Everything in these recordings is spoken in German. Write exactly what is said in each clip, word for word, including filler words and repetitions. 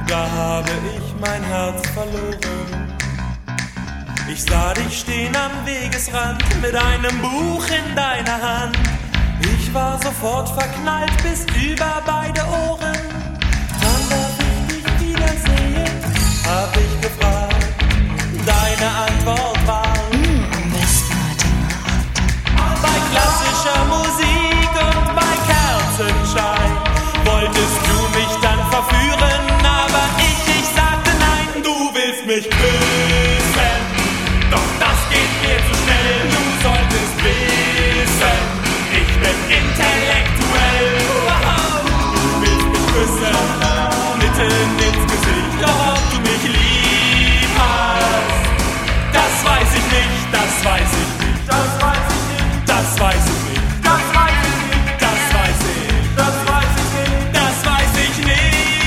da habe ich mein Herz verloren. Ich sah dich stehen am Wegesrand mit einem Buch in deiner Hand. Ich war sofort verknallt bis über beide Ohren. Wann darf ich dich wiedersehen? Hab ich gefragt. Deine Antwort war Am besten heute Nacht. bei klassischer Musik und bei Kerzenschein wolltest du mich dann verführen, aber ich, ich sagte nein. Du willst mich küssen, doch das geht mir zu schnell. Du solltest wissen, ich bin intellektuell. Wow. Du willst mich küssen, mitten ins Gesicht, doch ob du mich lieb hast, das weiß ich nicht, das weiß ich nicht, das weiß ich nicht, das weiß ich nicht, das weiß ich nicht, das weiß ich, das weiß ich nicht, das weiß ich nicht.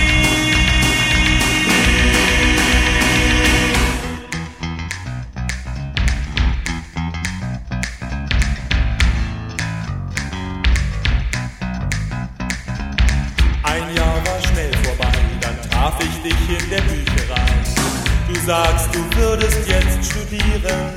Ein Jahr war schnell vorbei, dann traf ich dich in der Bücherei. Du sagst, du würdest jetzt studieren.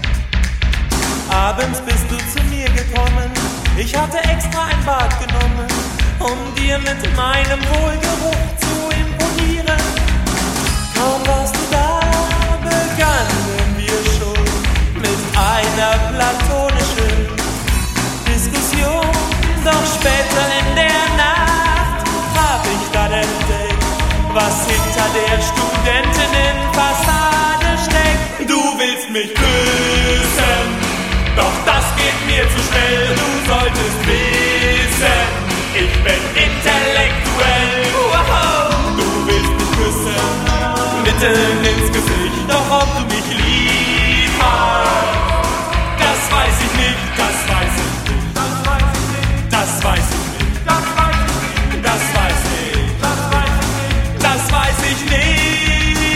Abends bist du zu mir gekommen. Ich hatte extra ein Bad genommen, um dir mit meinem Wohlgeruch zu imponieren. Kaum warst du da, begannen wir schon mit einer platonischen Diskussion. Doch später in der Nacht hab ich dann entdeckt, was hinter der Studentinnenfassade steckt. Du willst mich küssen, doch das geht mir zu schnell. Du solltest wissen, ich bin intellektuell. Wow. Du willst mich küssen, mitten ins Gesicht, doch ob du mich lieb hast, das weiß ich nicht, das weiß ich nicht, das weiß ich nicht, das weiß ich nicht, das weiß ich nicht, das weiß ich, das weiß ich nicht, das weiß ich nicht.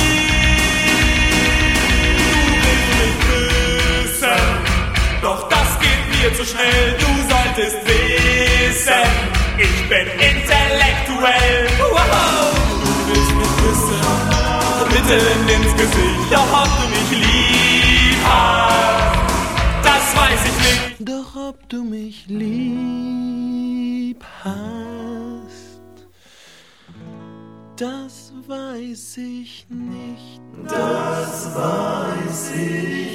Du willst mich küssen, doch das geht mir zu schnell. Du solltest wissen, ich bin intellektuell. Wow. Du willst mich küssen, mitten ins Gesicht, doch ob du mich lieb hast, das weiß ich nicht. Doch ob du mich lieb hast, das weiß ich nicht. Das weiß ich